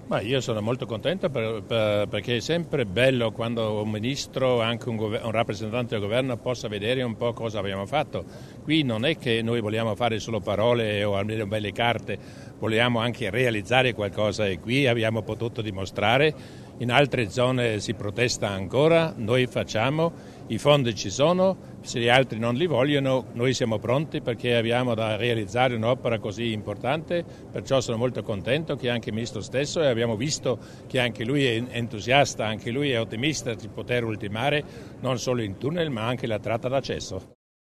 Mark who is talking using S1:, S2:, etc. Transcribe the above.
S1: Ma io sono molto contento perché è sempre bello quando un ministro, anche un rappresentante del governo possa vedere un po' cosa abbiamo fatto. Qui non è che noi vogliamo fare solo parole o almeno belle carte, vogliamo anche realizzare qualcosa e qui abbiamo potuto dimostrare. In altre zone si protesta ancora, noi facciamo, i fondi ci sono, se gli altri non li vogliono noi siamo pronti perché abbiamo da realizzare un'opera così importante, perciò sono molto contento che anche il ministro stesso, e abbiamo visto che anche lui è entusiasta, anche lui è ottimista di poter ultimare non solo il tunnel ma anche la tratta d'accesso.